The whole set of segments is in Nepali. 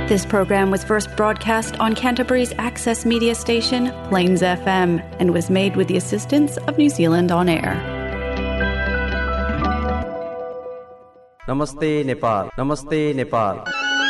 This program was first broadcast on Canterbury's access media station, Plains FM, and was made with the assistance of New Zealand On Air. Namaste Nepal. Namaste Nepal.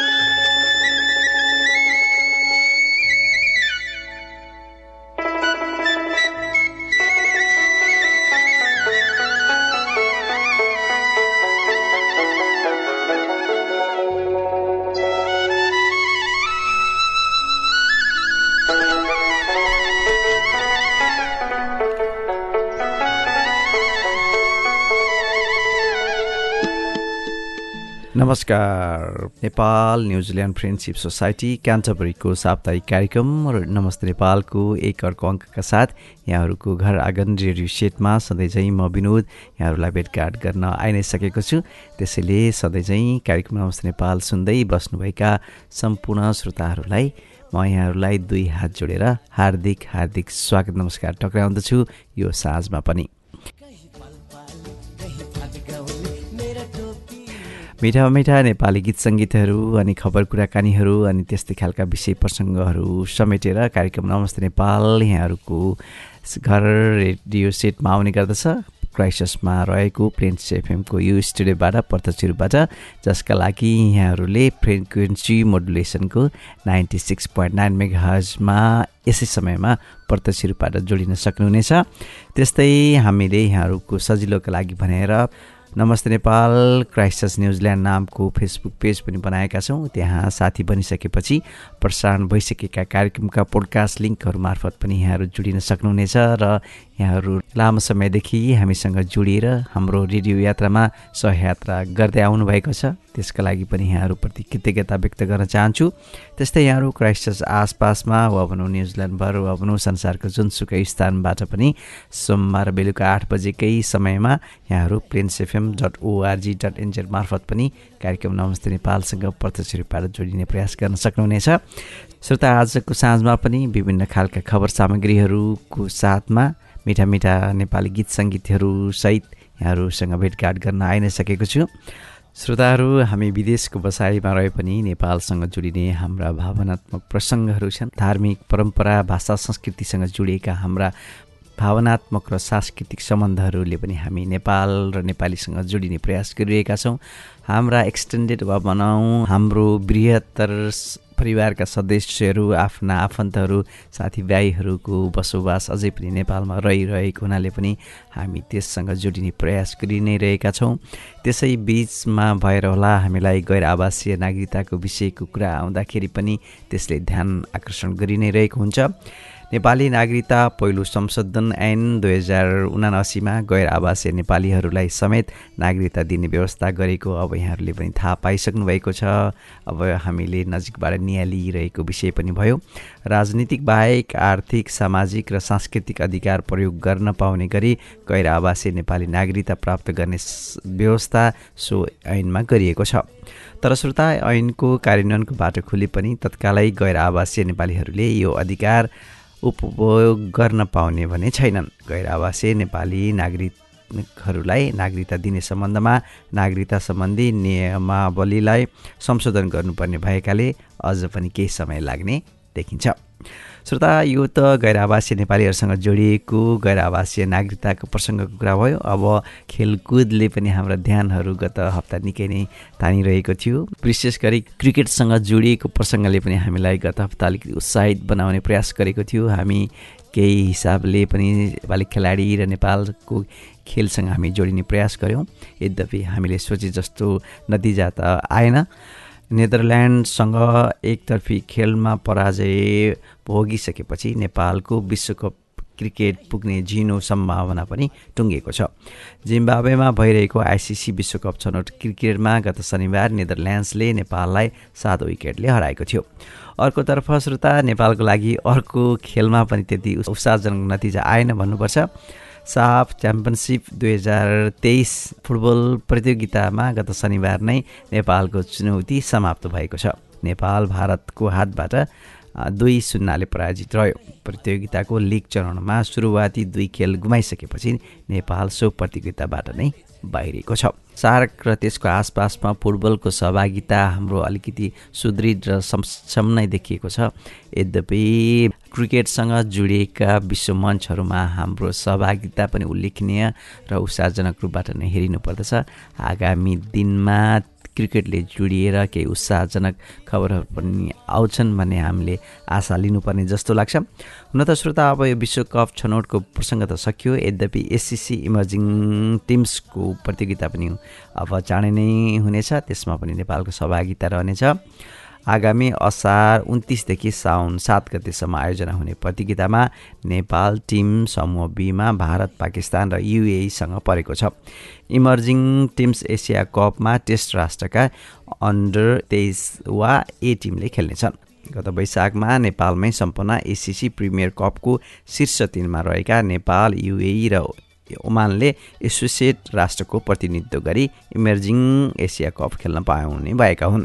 नमस्कार। नेपाल न्युजिल्यान्ड फ्रेन्डशिप सोसाइटी क्यान्टरबरीको साप्ताहिक कार्यक्रम नमस्ते नेपालको एक अर्को अङ्कका साथ यहाँहरूको घर आँगन रेडियो सेटमा सधैँझैँ म विनोद यहाँहरूलाई भेटघाट गर्न आइ नै सकेको छु। त्यसैले सधैँझैँ कार्यक्रम नमस्ते नेपाल सुन्दै बस्नुभएका सम्पूर्ण श्रोताहरूलाई म यहाँहरूलाई दुई हात जोडेर हार्दिक हार्दिक स्वागत नमस्कार टक्राउँदछु यो साँझमा पनि। मिठा मिठा नेपाली गीत सङ्गीतहरू अनि खबर कुराकानीहरू अनि त्यस्तै खालका विषय प्रसङ्गहरू समेटेर कार्यक्रम नमस्ते नेपाल यहाँहरूको घर रेडियो सेटमा आउने गर्दछ। क्राइस्टचर्चमा रहेको प्लेन्स एफएमको यो स्टुडियोबाट प्रत्यक्ष रूपबाट, जसका लागि यहाँहरूले फ्रिक्वेन्सी मोडुलेसनको 96.9 मेगाहर्जमा यसै समयमा प्रत्यक्ष रूपबाट जोडिन सक्नुहुनेछ। त्यस्तै हामीले यहाँहरूको सजिलोका लागि भनेर नमस्ते नेपाल क्राइस्टचर्च न्युजिल्यान्ड नामको फेसबुक पेज पनि बनाएका छौँ। त्यहाँ साथी बनिसकेपछि प्रसारण भइसकेका कार्यक्रमका पोडकास्ट लिङ्कहरू मार्फत पनि यहाँहरू जोडिन सक्नुहुनेछ र यहाँहरू लामो समयदेखि हामीसँग जोडिएर हाम्रो रेडियो यात्रामा सहयात्रा गर्दै आउनुभएको छ। त्यसका लागि पनि यहाँहरूप्रति कृतज्ञता व्यक्त गर्न चाहन्छु। त्यस्तै यहाँहरू क्राइस्टचर्च आसपासमा वा भनौँ न्युजिल्यान्डभर वा भनौँ संसारको जुनसुकै स्थानबाट पनि सोमबार बेलुका 8 बजेकै समयमा यहाँहरू plains.fm.org.nz मार्फत पनि कार्यक्रम नमस्ते नेपालसँग प्रत्यक्ष रूपबाट जोडिने प्रयास गर्न सक्नुहुनेछ। श्रोता, आजको साँझमा पनि विभिन्न खालका खबर सामग्रीहरूको साथमा मिठा मिठा नेपाली गीत सङ्गीतहरू सहित यहाँहरूसँग भेटघाट गर्न आइ नै सकेको छु। श्रोताहरू, हामी विदेशको बसाइमा रहे पनि नेपालसँग जोडिने हाम्रा भावनात्मक प्रसङ्गहरू छन्। धार्मिक परम्परा, भाषा, संस्कृतिसँग जोडिएका हाम्रा भावनात्मक र सांस्कृतिक सम्बन्धहरूले पनि हामी नेपाल र नेपालीसँग जोडिने प्रयास गरिरहेका छौँ। हाम्रा एक्सटेन्डेड वा भनौँ हाम्रो बृहत्तर परिवारका सदस्यहरू, आफ्ना आफन्तहरू, साथीभाइहरूको बसोबास अझै पनि नेपालमा रहिरहेको हुनाले पनि हामी त्यससँग जोडिने प्रयास गरि नै रहेका छौँ। त्यसै बिचमा भएर होला हामीलाई गैर आवासीय नागरिकताको विषयको कुरा आउँदाखेरि पनि त्यसले ध्यान आकर्षण गरि नै रहेको हुन्छ। नेपाली नागरिकता पहिलो संशोधन ऐन 2079 मा गैर आवासीय नेपालीहरूलाई समेत नागरिकता दिने व्यवस्था गरेको अब यहाँहरूले पनि थाहा पाइसक्नु भएको छ। अब हामीले नजिकबाट निहालिरहेको विषय पनि भयो। राजनीतिक बाहेक आर्थिक, सामाजिक र सांस्कृतिक अधिकार प्रयोग गर्न पाउने गरी गैर आवासीय नेपाली नागरिकता प्राप्त गर्ने व्यवस्था सो ऐनमा गरिएको छ। तर श्रोता, ऐनको कार्यान्वयनको बाटो खुले पनि तत्कालै गैर आवासीय नेपालीहरूले यो अधिकार उपभोग गर्न पाउने भने छैनन्। गैर आवासीय नेपाली नागरिकहरूलाई नागरिकता दिने सम्बन्धमा नागरिकता सम्बन्धी नियमावलीलाई संशोधन गर्नुपर्ने भएकाले अझ पनि केही समय लाग्ने देखिन्छ। श्रोता, यो त गैर आवासीय नेपालीहरूसँग जोडिएको गैर आवासीय नागरिकताको प्रसङ्गको कुरा भयो। अब खेलकुदले पनि हाम्रा ध्यानहरू गत हप्ता निकै नै तानिरहेको थियो। विशेष गरी क्रिकेटसँग जोडिएको प्रसङ्गले पनि हामीलाई गत हप्ता अलिकति उत्साहित बनाउने प्रयास गरेको थियो। हामी केही हिसाबले पनि नेपाली खेलाडी र नेपालको खेलसँग हामी जोडिने प्रयास गऱ्यौँ। यद्यपि हामीले सोचे जस्तो नतिजा त आएन। नेदरल्यान्डसँग एकतर्फी खेलमा पराजय भोगिसकेपछि नेपालको विश्वकप क्रिकेट पुग्ने झिनो सम्भावना पनि टुङ्गिएको छ। जिम्बाब्वेमा भइरहेको आइसिसी विश्वकप छनौट क्रिकेटमा गत शनिबार नेदरल्यान्ड्सले नेपाललाई 7 विकेटले हराएको थियो। अर्कोतर्फ श्रोता, नेपालको लागि अर्को खेलमा पनि त्यति उत्साहजनक नतिजा आएन भन्नुपर्छ। साफ च्याम्पियनसिप 2023 फुटबल प्रतियोगितामा गत शनिबार नै नेपालको चुनौती समाप्त भएको छ। नेपाल भारतको हातबाट 2-0 पराजित रह्यो। प्रतियोगिताको लिग चरणमा सुरुवाती 2 खेल गुमाइसकेपछि नेपाल सो प्रतियोगिताबाट नै बाहिरिएको छ। सार्क र त्यसको आसपासमा फुटबलको सहभागिता हाम्रो अलिकति सुदृढ र सक्षम नै देखिएको छ। यद्यपि क्रिकेटसँग जोडिएका विश्व मञ्चहरूमा हाम्रो सहभागिता पनि उल्लेखनीय र उत्साहजनक रूपबाट नै हेरिनुपर्दछ। आगामी दिनमा क्रिकेटले जोडिएर केही उत्साहजनक खबरहरू पनि आउँछन् भन्ने हामीले आशा लिनुपर्ने जस्तो लाग्छ। हुन त श्रोता, अब यो विश्वकप छनौटको प्रसङ्ग त सकियो। यद्यपि एससीसी इमर्जिङ टिम्सको प्रतियोगिता पनि अब चाँडै नै हुनेछ। त्यसमा पनि नेपालको सहभागिता रहनेछ। आगामी असार 29 देखि साउन 7 गतेसम्म आयोजना हुने प्रतियोगितामा नेपाल टिम समूह बीमा भारत, पाकिस्तान र युएईसँग परेको छ। इमर्जिङ टिम्स एसिया कपमा टेस्ट राष्ट्रका अन्डर 23 वा ए टिमले खेल्नेछन्। गत वैशाखमा नेपालमै सम्पन्न एसिसी प्रिमियर कपको शीर्ष 3मा रहेका नेपाल, युएई र ओमानले एसोसिएट राष्ट्रको प्रतिनिधित्व गरी इमर्जिङ एसिया कप खेल्न पाउने भएका हुन्।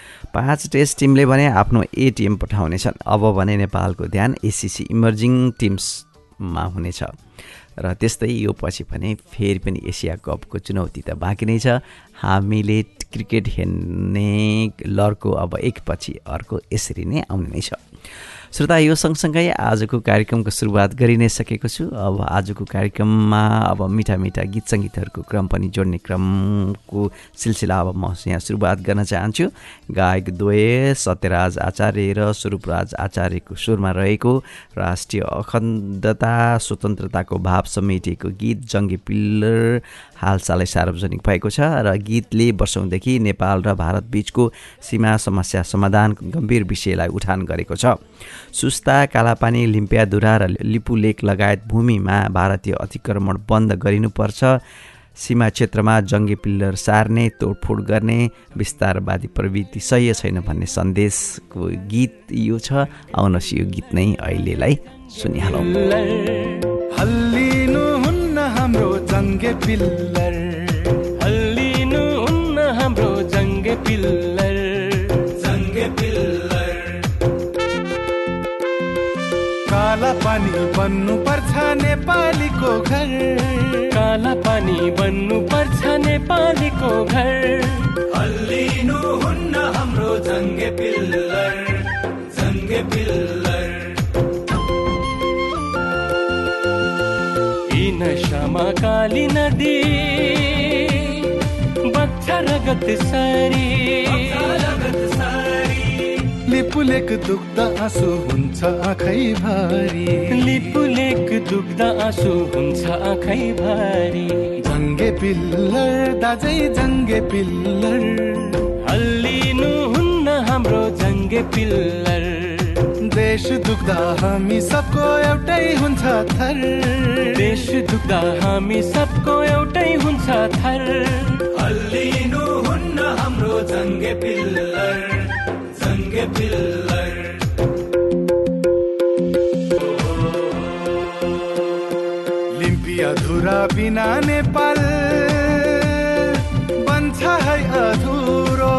5 टेस्ट टिमले भने आफ्नो ए टिम पठाउनेछन्। अब भने नेपालको ध्यान एसिसी इमर्जिङ टिम्समा हुनेछ र त्यस्तै यो पछि पनि फेरि पनि एसिया कपको चुनौती त बाँकी नै छ। हामीले क्रिकेट हेर्ने लहरको अब एकपछि अर्को यसरी नै आउने नै छ। श्रोता, यो सँगसँगै आजको कार्यक्रमको सुरुवात गरि नै सकेको छु। अब आजको कार्यक्रममा अब मिठा मिठा गीत सङ्गीतहरूको क्रम पनि जोड्ने क्रमको सिलसिला अब म यहाँ सुरुवात गर्न चाहन्छु। गायक द्वय सत्यराज आचार्य र स्वरूपराज आचार्यको स्वरमा रहेको राष्ट्रिय अखण्डता स्वतन्त्रताको भाव समेटिएको गीत जङ्गे पिल्लर हालसालै सार्वजनिक भएको छ र गीतले वर्षौँदेखि नेपाल र भारत बीचको सीमा समस्या समाधानको गम्भीर विषयलाई उठान गरेको छ। सुस्ता, कालापानी, लिम्पियाधुरा र लिपुलेक लगायत भूमिमा भारतीय अतिक्रमण बन्द गरिनुपर्छ। सीमा क्षेत्रमा जङ्गे पिल्लर सार्ने, तोडफोड गर्ने विस्तारवादी प्रवृत्ति सही छैन भन्ने सन्देशको गीत यो छ। आउनुहोस् यो गीत नै अहिलेलाई सुनिहालौँ। हल्लिनु हुन्न हाम्रो जङ्गे पिल्लर, हल्लिनु हुन्न हाम्रो जङ्गे पिल्लर, जङ्गे पिल्लर। काला पानी बन्नु पर्छ नेपालीको घर, काला पानी बन्नु पर्छ नेपालीको घर। हल्लिनु हुन्न हाम्रो जङ्गे पिल्लर, जङ्गे पिल्लर। नशामा काली नदी बग्छ रगत सारी, लिपुलेक दुख्द आँसु हुन्छ आँखै भारी, लिपुलेक दुख्द आँसु हुन्छ आँखै भारी। जङ्गे पिल्लर दाजै जङ्गे पिल्लर, हल्लिनु हुन्न हाम्रो जङ्गे पिल्लर। देश दुख्दा हामी सबको एउटै हुन्छ थर, देश दुख्दा हामी सबको एउटै हुन्छ थर। हल्लिनु हुन्न हाम्रो जङ्गे पिल्लर, जङ्गे पिल्लर। लिम्पियाधुरा बिना नेपाल बन्छ है अधुरो,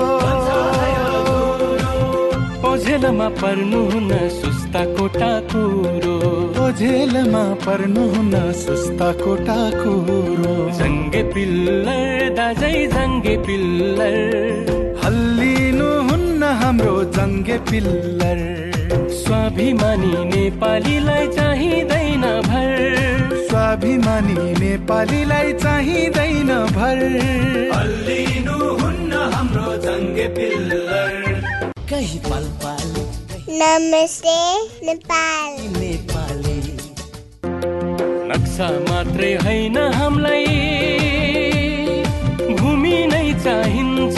ओझेलमा पर्नु हुन सुस्ताको टाकुरो, ओझेलमा पर्नु हुन सुस्ताको टाकुरो। जङ्गे पिल्लर दाजै जङ्गे पिल्लर, हल्लिनु हुन्न हाम्रो जङ्गे पिल्लर। स्वाभिमानी नेपालीलाई चाहिँदैन भर, स्वाभिमानी नेपालीलाई चाहिँदैन भर। हल्लिनु हुन्न हाम्रो जङ्गे पिल्लर। नमस्ते नेपाल, नेपाली नक्सा मात्रै होइन हामीलाई भूमि नै चाहिन्छ,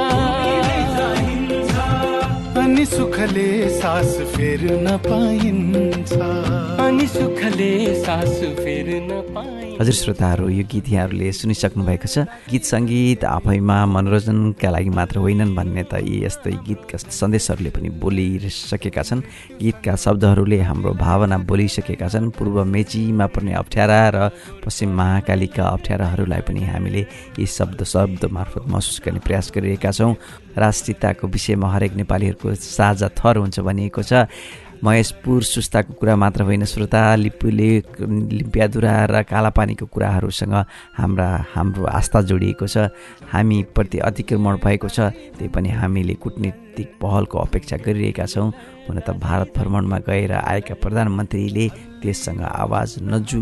अनि सुखले सास फेर्न पाइन्छ, अनि सुखले सास फेर्न पाइन्छ। हजुर श्रोताहरू, यो गीत यहाँहरूले सुनिसक्नु भएको छ। गीत सङ्गीत आफैमा मनोरञ्जनका लागि मात्र होइनन् भन्ने त यी यस्तै गीतका सन्देशहरूले पनि बोलिसकेका छन्। गीतका शब्दहरूले हाम्रो भावना बोलिसकेका छन्। पूर्व मेचीमा पर्ने अप्ठ्यारा र पश्चिम महाकालीका अप्ठ्याराहरूलाई पनि हामीले यी शब्द मार्फत महसुस गर्ने प्रयास गरिरहेका छौँ। राष्ट्रियताको विषयमा हरेक नेपालीहरूको साझा थर हुन्छ भनिएको छ। महेशपुर सुस्ताको कुरा मात्र होइन श्रोता, लिम्पियाधुरा र कालापानीको कुराहरूसँग हाम्रो आस्था जोडिएको छ। हामीप्रति अतिक्रमण भएको छ, त्यही पनि हामीले कूटनीतिक पहलको अपेक्षा गरिरहेका छौँ। हुन त भारत भ्रमणमा गएर आएका प्रधानमन्त्रीले त्यससँग आवाज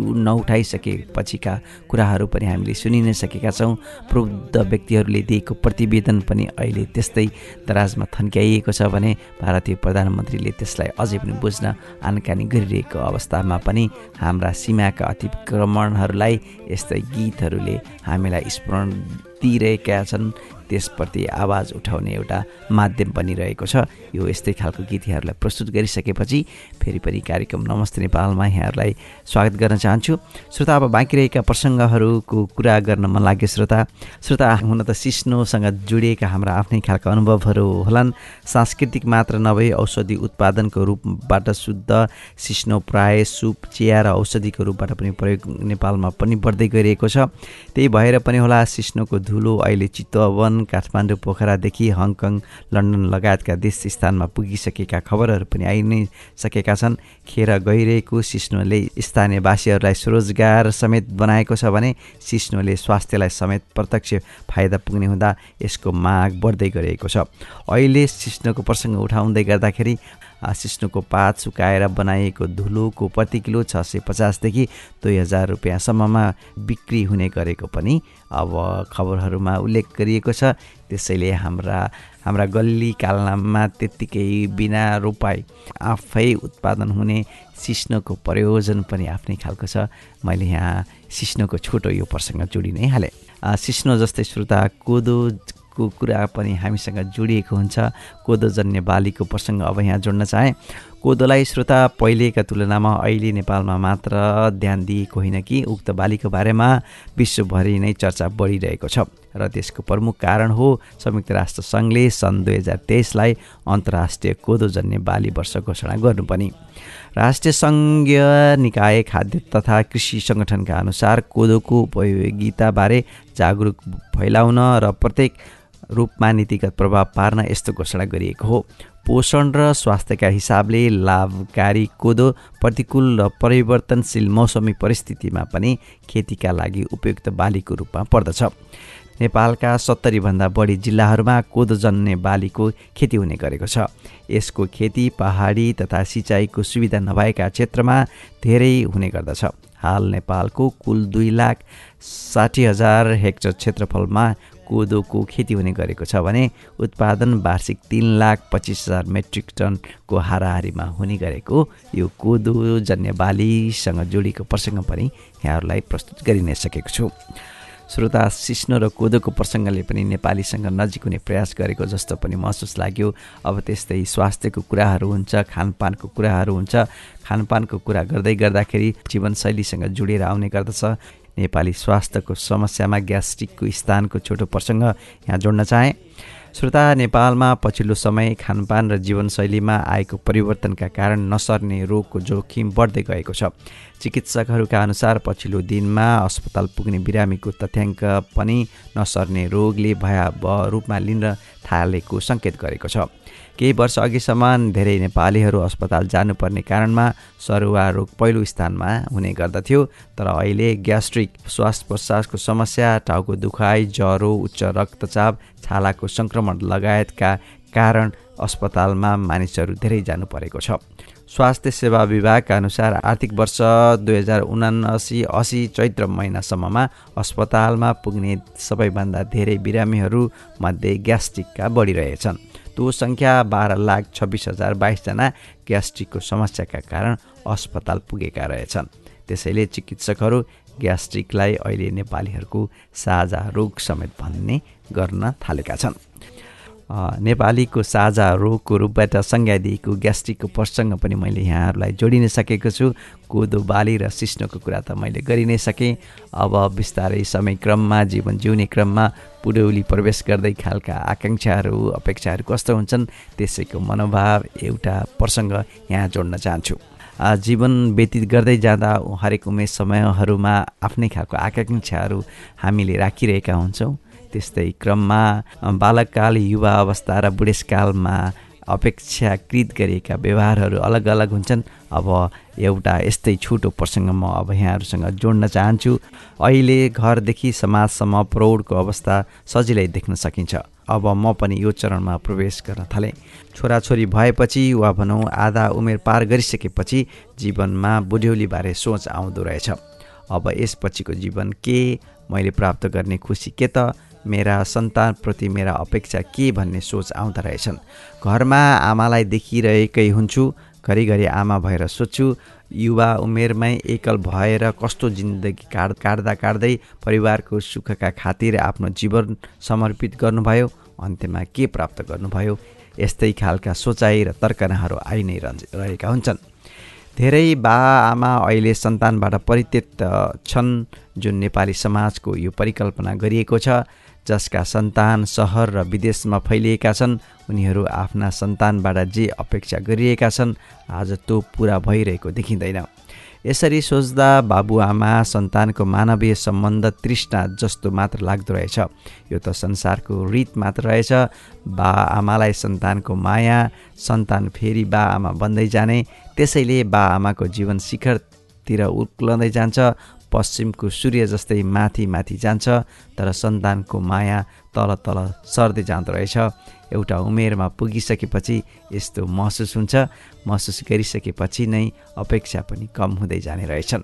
नउठाइसकेपछिका कुराहरू पनि हामीले सुनि नै सकेका छौँ। प्रबुद्ध व्यक्तिहरूले दिएको प्रतिवेदन पनि अहिले त्यस्तै दराजमा थन्क्याइएको छ भने भारतीय प्रधानमन्त्रीले त्यसलाई अझै पनि बुझ्न आनकानी गरिरहेको अवस्थामा पनि हाम्रा सीमाका अतिक्रमणहरूलाई यस्तै गीतहरूले हामीलाई स्मरण दिइरहेका छन्। त्यसप्रति आवाज उठाउने एउटा माध्यम बनिरहेको छ। यो यस्तै खालको गीत यहाँहरूलाई प्रस्तुत गरिसकेपछि फेरि पनि कार्यक्रम नमस्ते नेपालमा यहाँहरूलाई स्वागत गर्न चाहन्छु। श्रोता, अब बाँकी रहेका प्रसङ्गहरूको कुरा गर्न मन लाग्यो। श्रोता हुन त सिस्नोसँग जोडिएका हाम्रा आफ्नै खालका अनुभवहरू होलान्। सांस्कृतिक मात्र नभई औषधि उत्पादनको रूपबाट शुद्ध सिस्नो प्राय सुप, चिया र औषधिको रूपबाट पनि प्रयोग नेपालमा पनि बढ्दै गइरहेको छ। त्यही भएर पनि होला सिस्नोको धुलो अहिले चितवन, काठमाडौँ, पोखरादेखि हङकङ, लन्डन लगायतका देश स्थानमा पुगिसकेका खबरहरू पनि आइ नै सकेका छन्। खेर गइरहेको सिस्नोले स्थानीयवासीहरूलाई स्वरोजगार समेत बनाएको छ भने सिस्नोले स्वास्थ्यलाई समेत प्रत्यक्ष फाइदा पुग्ने हुँदा यसको माग बढ्दै गइरहेको छ। अहिले सिस्नोको प्रसङ्ग उठाउँदै गर्दाखेरि सिस्नोको पात सुकाएर बनाइएको धुलोको प्रति किलो 650 देखि 2000 रुपियाँसम्ममा बिक्री हुने गरेको पनि अब खबरहरूमा उल्लेख गरिएको छ। त्यसैले हाम्रा गल्ली कालनामा त्यत्तिकै बिना रोपाई आफै उत्पादन हुने सिस्नोको प्रयोजन पनि आफ्नै खालको छ। मैले यहाँ सिस्नोको छोटो यो प्रसङ्ग जोडि नै हालेँ। सिस्नो जस्तै श्रोता कोदोको कुरा पनि हामीसँग जोडिएको हुन्छ। कोदोजन्य बालीको प्रसङ्ग अब यहाँ जोड्न चाहेँ। कोदोलाई श्रोता पहिलेका तुलनामा अहिले नेपालमा मात्र ध्यान दिएको होइन कि उक्त बालीको बारेमा विश्वभरि नै चर्चा बढिरहेको छ र त्यसको प्रमुख कारण हो संयुक्त राष्ट्र सङ्घले सन् 2023लाई अन्तर्राष्ट्रिय कोदोजन्य बाली वर्ष घोषणा गर्नु पनि। राष्ट्रिय सङ्घीय निकाय खाद्य तथा कृषि सङ्गठनका अनुसार कोदोको उपयोगिताबारे जागरुक फैलाउन र प्रत्येक रूपमा नीतिगत प्रभाव पार्न यस्तो घोषणा गरिएको हो। पोषण र स्वास्थ्यका हिसाबले लाभकारी कोदो प्रतिकूल र परिवर्तनशील मौसमी परिस्थितिमा पनि खेतीका लागि उपयुक्त बालीको रूपमा पर्दछ। नेपालका 70भन्दा बढी जिल्लाहरूमा कोदोजन्य बालीको खेती हुने गरेको छ। यसको खेती पहाडी तथा सिँचाइको सुविधा नभएका क्षेत्रमा धेरै हुने गर्दछ। हाल नेपालको कुल 2,60,000 हेक्टर क्षेत्रफलमा कोदोको खेती हुने गरेको छ भने उत्पादन वार्षिक 3,25,000 मेट्रिक टनको हाराहारीमा हुने गरेको यो कोदोजन्य बालीसँग जोडिएको प्रसङ्ग पनि यहाँहरूलाई प्रस्तुत गरि नै सकेको छु। श्रोता, सिस्नो र कोदोको प्रसङ्गले पनि नेपालीसँग नजिक हुने प्रयास गरेको जस्तो पनि महसुस लाग्यो। अब त्यस्तै स्वास्थ्यको कुराहरू हुन्छ, खानपानको कुराहरू हुन्छ। खानपानको कुरा गर्दाखेरि जीवनशैलीसँग जोडिएर आउने गर्दछ। नेपाली स्वास्थ्यको समस्यामा ग्यास्ट्रिकको स्थानको छोटो प्रसङ्ग यहाँ जोड्न चाहेँ। श्रोता, नेपालमा पछिल्लो समय खानपान र जीवनशैलीमा आएको परिवर्तनका कारण नसर्ने रोगको जोखिम बढ्दै गएको छ। चिकित्सकहरूका अनुसार पछिल्लो दिनमा अस्पताल पुग्ने बिरामीको तथ्याङ्क पनि नसर्ने रोगले भयावह रूपमा लिन थालेको सङ्केत गरेको छ। केही वर्ष अघिसम्म धेरै नेपालीहरू अस्पताल जानुपर्ने कारणमा सरुवा रोग पहिलो स्थानमा हुने गर्दथ्यो। तर अहिले ग्यास्ट्रिक, श्वास प्रश्वासको समस्या, टाउको दुखाइ, ज्वरो, उच्च रक्तचाप, छालाको सङ्क्रमण लगायतका कारण अस्पतालमा मानिसहरू धेरै जानु परेको छ। स्वास्थ्य सेवा विभागका अनुसार आर्थिक वर्ष 2079-80 चैत्र महिनासम्ममा अस्पतालमा पुग्ने सबैभन्दा धेरै बिरामीहरू मध्ये ग्यास्ट्रिकका बढिरहेछन्। त्यो सङ्ख्या 12,26,022 जना ग्यास्ट्रिकको समस्याका कारण अस्पताल पुगेका रहेछन्। त्यसैले चिकित्सकहरू ग्यास्ट्रिकलाई अहिले नेपालीहरूको साझा रोग समेत भन्ने गर्न थालेका छन्। नेपालीको साझा रोगको रूपबाट संज्ञा दिएको ग्यास्ट्रिकको प्रसङ्ग पनि मैले यहाँहरूलाई जोडि नै सकेको छु। कोदो बाली र सिस्नोको कुरा त मैले गरि नै सकेँ। अब बिस्तारै समय क्रममा जीवन जिउने क्रममा बुढौली प्रवेश गर्दै खालका आकाङ्क्षाहरू अपेक्षाहरू कस्तो हुन्छन् त्यसैको मनोभाव एउटा प्रसङ्ग यहाँ जोड्न चाहन्छु। जीवन व्यतीत गर्दै जाँदा हरेक उमेर समयहरूमा आफ्नै खालको आकाङ्क्षाहरू हामीले राखिरहेका हुन्छौँ। त्यस्तै क्रममा बालककाल, युवा अवस्था र बुढेसकालमा अपेक्षाकृत गरिएका व्यवहारहरू अलग अलग हुन्छन्। अब एउटा यस्तै छोटो प्रसङ्ग म अब यहाँहरूसँग जोड्न चाहन्छु। अहिले घरदेखि समाजसम्म प्रौढको अवस्था सजिलै देख्न सकिन्छ। अब म पनि यो चरणमा प्रवेश गर्न थालेँ। छोराछोरी भएपछि वा भनौँ आधा उमेर पार गरिसकेपछि जीवनमा बुढ्यौलीबारे सोच आउँदो रहेछ। अब यसपछिको जीवन के, मैले प्राप्त गर्ने खुसी के त, मेरा सन्तानप्रति मेरा अपेक्षा के भन्ने सोच आउँदो रहेछन्। घरमा आमालाई देखिरहेकै हुन्छु, घरिघरि आमा भएर सोध्छु युवा उमेरमै एकल भएर कस्तो जिन्दगी काट्दै परिवारको सुखका खातिर आफ्नो जीवन समर्पित गर्नुभयो, अन्त्यमा के प्राप्त गर्नुभयो। यस्तै खालका सोचाइ र तर्कनाहरू आइ नै रहेका हुन्छन्। धेरै बा आमा अहिले सन्तानबाट परित्यक्त छन्, जुन नेपाली समाजको यो परिकल्पना गरिएको छ। जसका सन्तान सहर र विदेशमा फैलिएका छन्, उनीहरू आफ्ना सन्तानबाट जे अपेक्षा गरिएका छन् आज त्यो पुरा भइरहेको देखिँदैन। यसरी सोच्दा बाबुआमा सन्तानको मानवीय सम्बन्ध तृष्णा जस्तो मात्र लाग्दो रहेछ। यो त संसारको रीत मात्र रहेछ। बा आमालाई सन्तानको माया, सन्तान फेरि बा आमा बन्दै जाने, त्यसैले बा आमाको जीवन शिखरतिर उक्लँदै जान्छ। पश्चिमको सूर्य जस्तै माथि माथि जान्छ, तर सन्तानको माया तल तल सर्दै जाँदो रहेछ। एउटा उमेरमा पुगिसकेपछि यस्तो महसुस हुन्छ। महसुस गरिसकेपछि नै अपेक्षा पनि कम हुँदै जाने रहेछन्।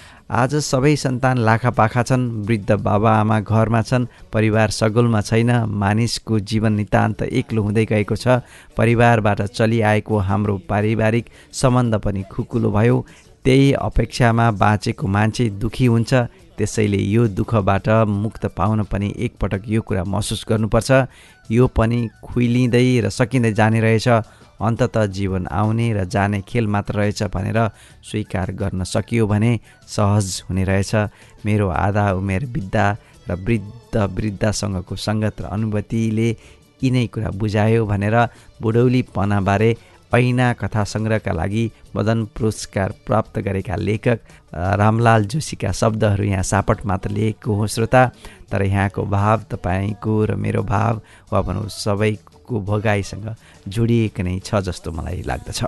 आज सबै सन्तान लाखापाखा छन्, वृद्ध बाबाआमा घरमा छन्, परिवार सगोलमा छैन। मानिसको जीवन नितान्त एक्लो हुँदै गएको छ। परिवारबाट चलिआएको हाम्रो पारिवारिक सम्बन्ध पनि खुकुलो भयो। त्यही अपेक्षामा बाँचेको मान्छे दुखी हुन्छ। त्यसैले यो दुःखबाट मुक्त पाउन पनि एकपटक यो कुरा महसुस गर्नुपर्छ। यो पनि खुइलिँदै र सकिँदै जाने रहेछ। अन्ततः जीवन आउने र जाने खेल मात्र रहेछ भनेर स्वीकार गर्न सकियो भने सहज हुने रहेछ। मेरो आधा उमेर बित्दा र वृद्धसँगको सङ्गत र अनुभूतिले यिनै कुरा बुझायो भनेर बुढौलीपनाबारे ऐना कथा सङ्ग्रहका लागि मदन पुरस्कार प्राप्त गरेका लेखक रामलाल जोशीका शब्दहरू यहाँ सापट मात्र लेखेको हो श्रोता। तर यहाँको भाव तपाईँको र मेरो भाव वा भनौँ सबैको भोगाइसँग जोडिएको नै छ जस्तो मलाई लाग्दछ।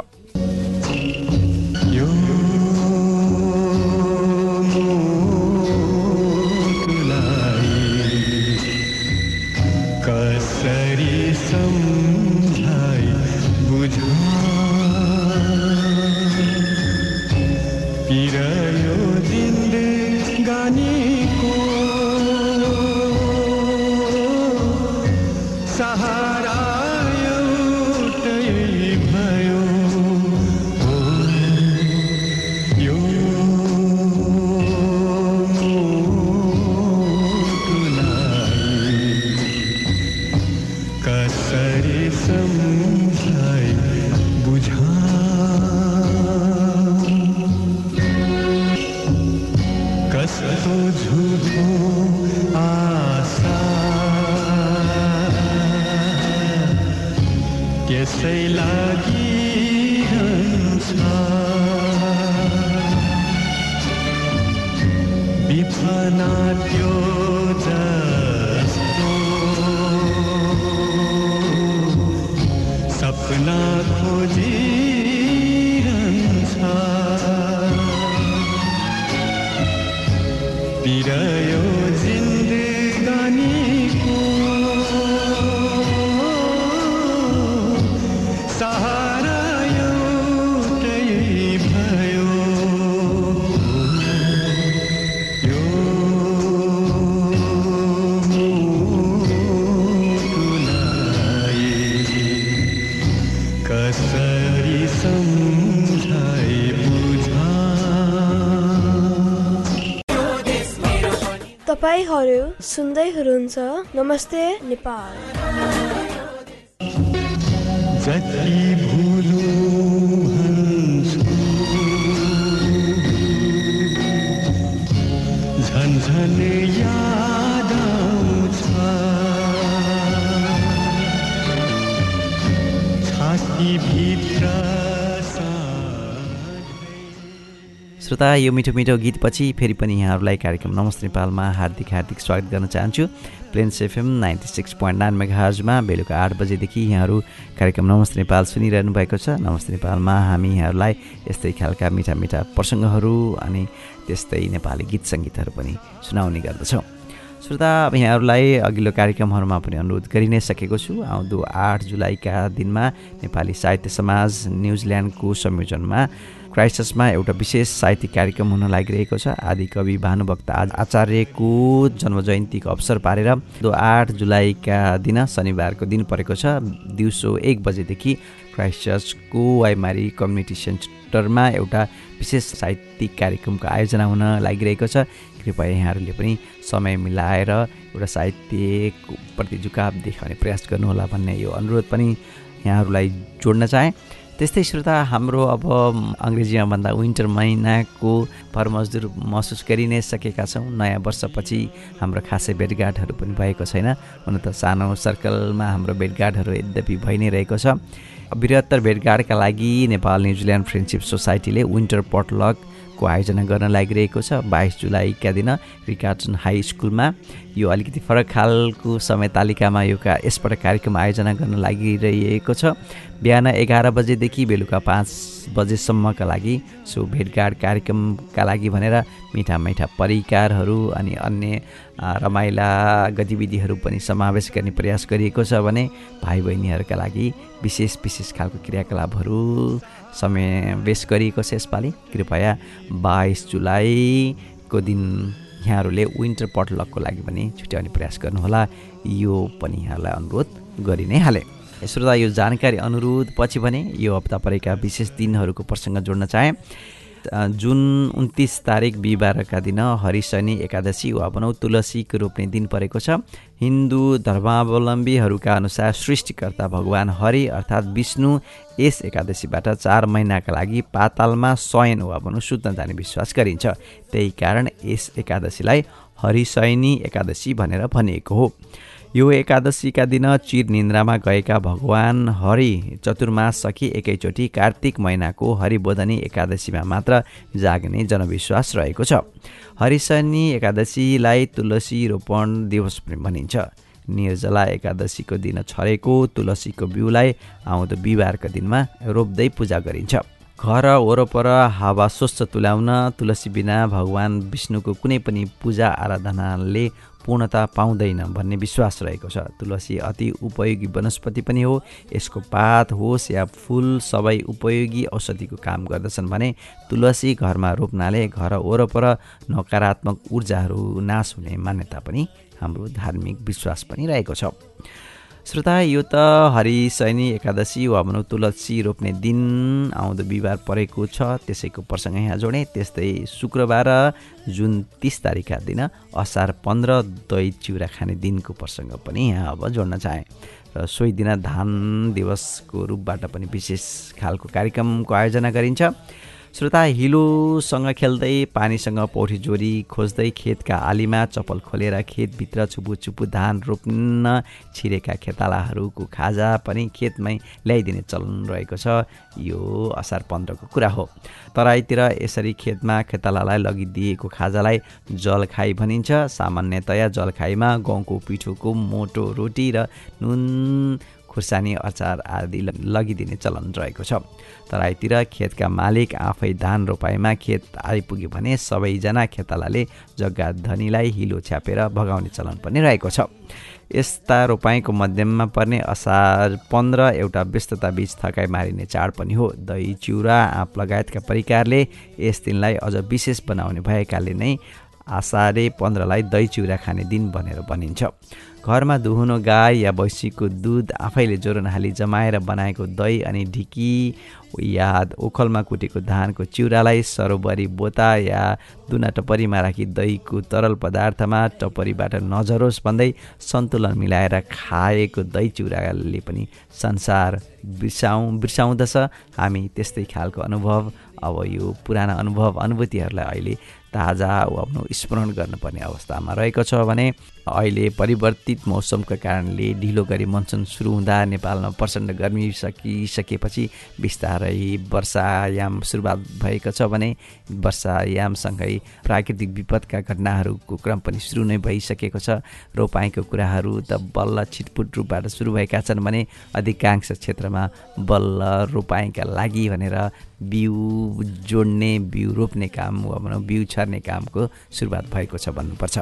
तपाईहरु सुन्दै हुनुहुन्छ नमस्ते नेपाल। जति भुलौँ भन्छु झन्झन याद आउँछ छातीभित्र। श्रोता, यो मिठो मिठो गीतपछि फेरि पनि यहाँहरूलाई कार्यक्रम नमस्ते नेपालमा हार्दिक हार्दिक स्वागत गर्न चाहन्छु। प्लेन्स एफएम 96.9 मेगाहर्जमा बेलुका 8 बजेदेखि यहाँहरू कार्यक्रम नमस्ते नेपाल सुनिरहनु भएको छ। नमस्ते नेपालमा हामी यहाँहरूलाई यस्तै खालका मिठा मिठा प्रसङ्गहरू अनि त्यस्तै नेपाली गीत सङ्गीतहरू पनि सुनाउने गर्दछौँ। श्रोता, अब यहाँहरूलाई अघिल्लो कार्यक्रमहरूमा पनि अनुरोध गरि नै सकेको छु। आउँदो 8 जुलाईका दिनमा नेपाली साहित्य समाज न्युजिल्यान्डको संयोजनमा क्राइस्टचर्चमा एउटा विशेष साहित्यिक कार्यक्रम हुन लागिरहेको छ। आदिकवि भानुभक्त आचार्यको जन्मजयन्तीको अवसर पारेर 8 जुलाईका दिन शनिबारको दिन परेको छ। दिउँसो 1 बजेदेखि क्राइस्टचर्चको वाइमारी कम्युनिटी सेन्टरमा एउटा विशेष साहित्यिक कार्यक्रमको आयोजना हुन लागिरहेको छ। कृपया यहाँहरूले पनि समय मिलाएर एउटा साहित्यिक प्रति झुकाव देखाउने प्रयास गर्नुहोला भन्ने यो अनुरोध पनि यहाँहरूलाई जोड्न चाहेँ। त्यस्तै श्रोता, हाम्रो अब अङ्ग्रेजीमा भन्दा विन्टर महिनाको परमजदुर महसुस गरि नै सकेका छौँ। नयाँ वर्षपछि हाम्रो खासै भेटघाटहरू पनि भएको छैन। हुन त सानो सर्कलमा हाम्रो भेटघाटहरू यद्यपि भइ नै रहेको छ। बृहत्तर भेटघाटका लागि नेपाल न्युजिल्यान्ड फ्रेन्डसिप सोसाइटीले विन्टर पटलकको आयोजना गर्न लागिरहेको छ। 22 जुलाईका दिन रिकार्डसन हाई स्कुलमा यो अलिकति फरक खालको समय तालिकामा यसपल्ट कार्यक्रम आयोजना गर्न लागिरहेको छ। बिहान 11 बजेदेखि बेलुका 5 बजेसम्मका लागि सो भेटघाट कार्यक्रमका लागि भनेर मिठा मिठा परिकारहरू अनि अन्य रमाइला गतिविधिहरू पनि समावेश गर्ने प्रयास गरिएको छ भने भाइ बहिनीहरूका लागि विशेष खालको क्रियाकलापहरू समावेश गरिएको छ यसपालि। कृपया 22 जुलाईको दिन यहाँहरूले विन्टर पटलकको लागि पनि छुट्याउने प्रयास गर्नुहोला। यो पनि यहाँलाई अनुरोध गरि नै हाले। श्रोता, यो जानकारी अनुरोध पछि भने यो हप्ता परेका विशेष दिनहरूको प्रसङ्ग जोड्न चाहेँ। जुन 29 तारिक बिहिबारका दिन हरिशनि एकादशी वा भनौँ तुलसीको रोप्ने दिन परेको छ। हिन्दू धर्मावलम्बीहरूका अनुसार सृष्टिकर्ता भगवान हरि अर्थात् विष्णु यस एकादशीबाट 4 महिनाका लागि पातालमा शयन वा भनौँ सुत्न जाने विश्वास गरिन्छ। त्यही कारण यस एकादशीलाई हरिशयनी एकादशी भनेर भनिएको हो। यो एकादशीका दिन चिर निन्द्रामा गएका भगवान हरि चतुर्मास सकी एकैचोटि कार्तिक महिनाको हरिबोधनी एकादशीमा मात्र जाग्ने जनविश्वास रहेको छ। हरिशनि एकादशीलाई तुलसी रोपण दिवस पनि भनिन्छ। निर्जला एकादशीको दिन छरेको तुलसीको बिउलाई आउँदो बिहिबारका दिनमा रोप्दै पूजा गरिन्छ। घर वरपर हावा स्वच्छ तुल्याउन तुलसी बिना भगवान विष्णुको कुनै पनि पूजा आराधनाले पूर्णता पाउँदैन भन्ने विश्वास रहेको छ। तुलसी अति उपयोगी वनस्पति पनि हो। यसको पात होस् या फूल सबै उपयोगी औषधिको काम गर्दछन् भने तुलसी घरमा रोप्नाले घर वरपर नकारात्मक ऊर्जाहरू नाश हुने मान्यता पनि हाम्रो धार्मिक विश्वास पनि रहेको छ। श्रोता, यो त हरिशयनी एकादशी वा भनौँ तुलसी रोप्ने दिन आउँदो बिहिबार परेको छ, त्यसैको प्रसङ्ग यहाँ जोडेँ। त्यस्तै शुक्रबार जुन 30 तारिकका दिन असार 15 दही चिउरा खाने दिनको प्रसङ्ग पनि यहाँ अब जोड्न चाहेँ। र सोही दिन धान दिवसको रूपबाट पनि विशेष खालको कार्यक्रमको आयोजना गरिन्छ। श्रोता, हिलोसँग खेल्दै पानीसँग पौठी जोरी खोज्दै खेतका आलीमा चप्पल खोलेर खेतभित्र छुपु धान रोप्न छिरेका खेतालाहरूको खाजा पनि खेतमै ल्याइदिने चलन रहेको छ। यो असार 15 को कुरा हो। तराईतिर यसरी खेतमा खेतालालाई लगिदिएको खाजालाई जलखाई भनिन्छ। सामान्यतया जलखाईमा गहुँको पिठोको मोटो रोटी र नुन खुर्सानी अचार आदि लगिदिने चलन रहेको छ। तराईतिर खेतका मालिक आफै धान रोपाइमा खेत आइपुग्यो भने सबैजना खेतालाले जग्गा धनीलाई हिलो छ्यापेर भगाउने चलन पनि रहेको छ। यस्ता रोपाइँको मध्यममा पर्ने असार 15 एउटा व्यस्तता बीच थकाइ मारिने चाड पनि हो। दही चिउरा आँप लगायतका परिकारले यस दिनलाई अझ विशेष बनाउने भएकाले नै आषाढे 15लाई दही चिउरा खाने दिन भनेर भनिन्छ। घरमा दुहुनो गाई या भैँसीको दुध आफैले जोरन हाली जमाएर बनाएको दही अनि ढिकी या ओखलमा कुटेको धानको चिउरालाई सरोबरी बोता या दुना टपरीमा राखी दहीको तरल पदार्थमा टपरीबाट नझरोस् भन्दै सन्तुलन मिलाएर खाएको दही चिउराले पनि संसार बिर्साउँदछ। हामी त्यस्तै खालको अनुभव, अब यो पुराना अनुभूतिहरूलाई अहिले ताजा आफ्नो स्मरण गर्नुपर्ने अवस्थामा रहेको छ भने अहिले परिवर्तित मौसमका कारणले ढिलो गरी मनसुन सुरु हुँदा नेपालमा प्रचण्ड गर्मी सकिसकेपछि बिस्तारै वर्षायाम सुरुवात भएको छ भने वर्षायामसँगै प्राकृतिक विपदका घटनाहरूको क्रम पनि सुरु नै भइसकेको छ। रोपाइँको कुराहरू त बल्ल छिटपुट रूपबाट सुरु भएका छन् भने अधिकांश क्षेत्रमा बल्ल रोपाइँका लागि भनेर बिउ जोड्ने, बिउ रोप्ने काम वा भनौँ बिउ छर्ने कामको सुरुवात भएको छ भन्नुपर्छ।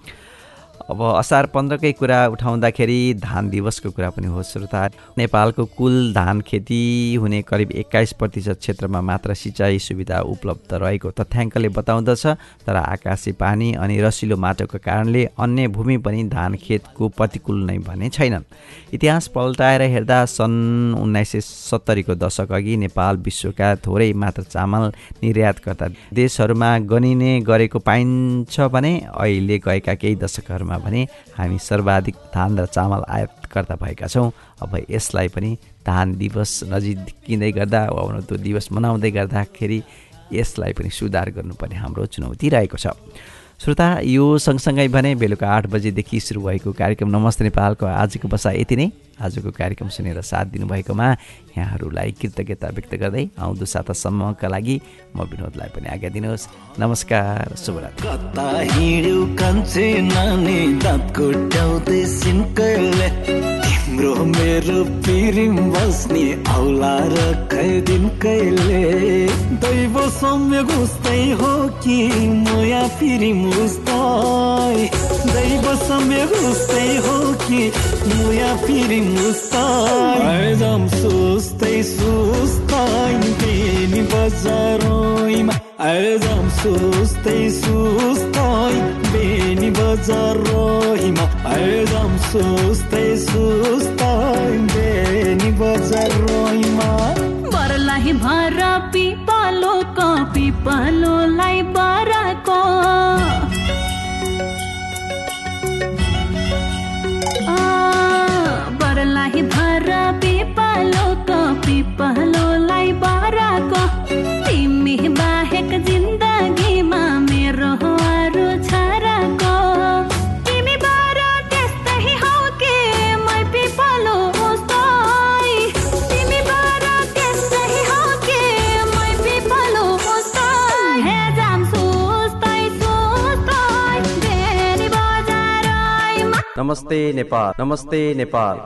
अब असार 15कै कुरा उठाउँदाखेरि धान दिवसको कुरा पनि हो श्रोता। नेपालको कुल धान खेती हुने करिब 21% क्षेत्रमा मात्र सिँचाइ सुविधा उपलब्ध रहेको तथ्याङ्कले बताउँदछ। तर आकाशी पानी अनि रसिलो माटोको कारणले अन्य भूमि पनि धान खेतको प्रतिकूल नै भने छैनन्। इतिहास पल्टाएर हेर्दा सन् 1970 को दशक अघि नेपाल विश्वका थोरै मात्र चामल निर्यातकर्ता देशहरूमा गनिने गरेको पाइन्छ भने अहिले गएका केही दशकहरूमा भने हामी सर्वाधिक धान र चामल आयातकर्ता भएका छौँ। अब यसलाई पनि धान दिवस नजिकिँदै गर्दा वा त्यो दिवस मनाउँदै गर्दाखेरि यसलाई पनि सुधार गर्नुपर्ने हाम्रो चुनौती रहेको छ। श्रोता, यो सँगसँगै भने बेलुका 8 बजेदेखि सुरु भएको कार्यक्रम नमस्ते नेपालको आजको बसा यति नै। आजको कार्यक्रम सुनेर साथ दिनुभएकोमा यहाँहरूलाई कृतज्ञता व्यक्त गर्दै आउँदो सातासम्मका लागि म विनोदलाई पनि आज्ञा दिनुहोस्। नमस्कार, शुभरात्री। कता हिँड्यौ कान्छे नानी दाँत कोट्याउँदै सिन्कैले, तिम्रो मेरो पिरिम बस्ने औला र खैदिन कहिले। दैव सम्य घुस्दै हो कि मोया पिरिम उस्तै, दैव सम्य घुस्दै हो कि मोया पिरिम उस्तै। जाम सुस्तै सुस्तै बेनी बजारैमा, जाम सुस्तै सुस्तै बेनी बजारैमा, जाम सुस्तै सुस्तै बेनी बजारैमा। बरलाई भर पिपलो को पिपलोलाई बरको, बरलाई भर पिपलो को पिपलोलाई बरको। तिमी बाहेक जिन्दगीमा मेरो अरू छरको। तिमी बर त्यस्तै हौ कि मै पिपलो उस्तै, तिमी बर त्यस्तै हौ कि मै पिपलो उस्तै। हे जाम सुस्तै सुस्तै बेनी बजारैमा। नमस्ते नेपाल, नमस्ते नेपाल।